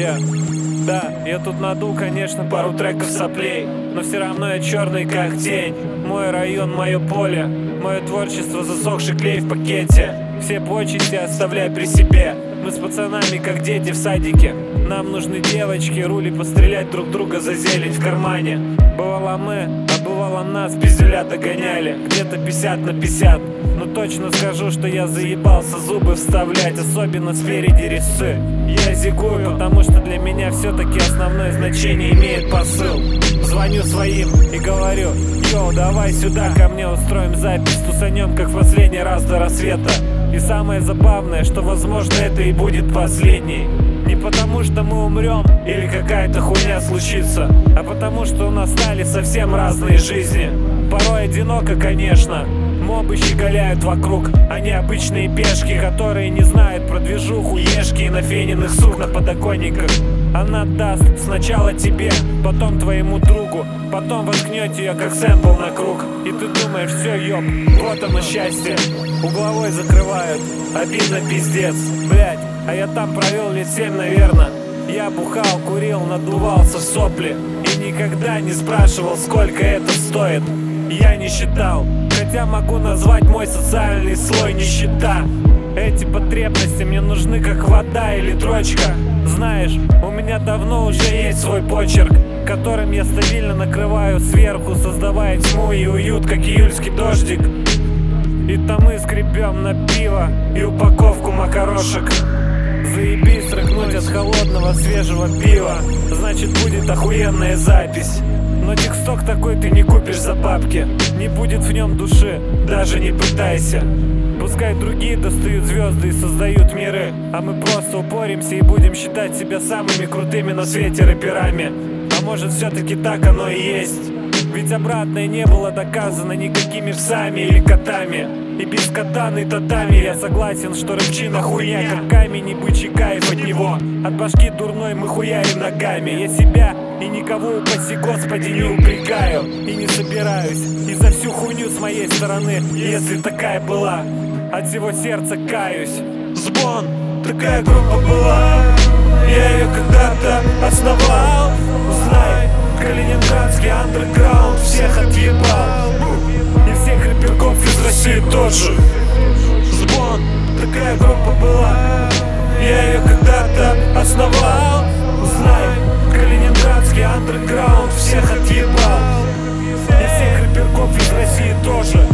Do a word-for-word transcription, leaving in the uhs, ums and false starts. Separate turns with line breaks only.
Yeah. Да, я тут надул, конечно, пару треков соплей, но все равно я черный как тень. Мой район, мое поле, мое творчество, засохший клей в пакете. Все почести оставляй при себе. Мы с пацанами как дети в садике. Нам нужны девочки, рули пострелять друг друга за зелень в кармане. Бывало мы, а бывало нас пиздюля догоняли. Где-то пятьдесят на пятьдесят. Но точно скажу, что я заебался зубы вставлять, особенно спереди резцы. Я зигую, потому что для меня все-таки основное значение имеет посыл. Звоню своим и говорю: йоу, давай сюда ко мне, устроим запись, тусанем как в последний раз до рассвета. И самое забавное, что возможно это и будет последней. Не потому что мы умрем или какая-то хуйня случится, а потому что у нас стали совсем разные жизни. Порой одиноко, конечно. Мобы щеголяют вокруг, они обычные пешки, которые не знают про движуху, ешки и нафененных сук на подоконниках. Она даст сначала тебе, потом твоему другу, потом воткнет ее как сэмпл на круг. И ты думаешь: все, ёб, вот оно счастье. Угловой закрывают, обидно пиздец. Блять, а я там провел лет семь, наверно. Я бухал, курил, надувался в сопли и никогда не спрашивал, сколько это стоит. Я не считал, хотя могу назвать мой социальный слой нищета. Эти потребности мне нужны как вода или дрочка. Знаешь, у меня давно уже есть свой почерк, которым я стабильно накрываю сверху, создавая тьму и уют, как июльский дождик. И там мы скребем на пиво и упаковку макарошек. Заебись рыгнуть от холодного свежего пива, значит будет охуенная запись. Но тексток такой ты не купишь за бабки, не будет в нем души, даже не пытайся. Пускай другие достают звезды и создают миры, а мы просто упоримся и будем считать себя самыми крутыми на свете рэперами. А может все-таки так оно и есть? Ведь обратное не было доказано никакими псами или котами. И без катаны татами я согласен, что рыбчина хуйня, как камень и бычий кайф от него. От башки дурной мы хуярим ногами. Я себя и никого, упаси Господи, не упрекаю и не собираюсь. И за всю хуйню с моей стороны, если такая была, от всего сердца каюсь. Сбон, такая группа была, я ее когда-то основал. Узнай, калининградский андерграунд всех отъебал. И всех рэперков из России тоже. Сбон, такая группа была, я ее когда-то основал. Узнай, калининградский андерграунд всех отъебал. И всех рэперков из России тоже.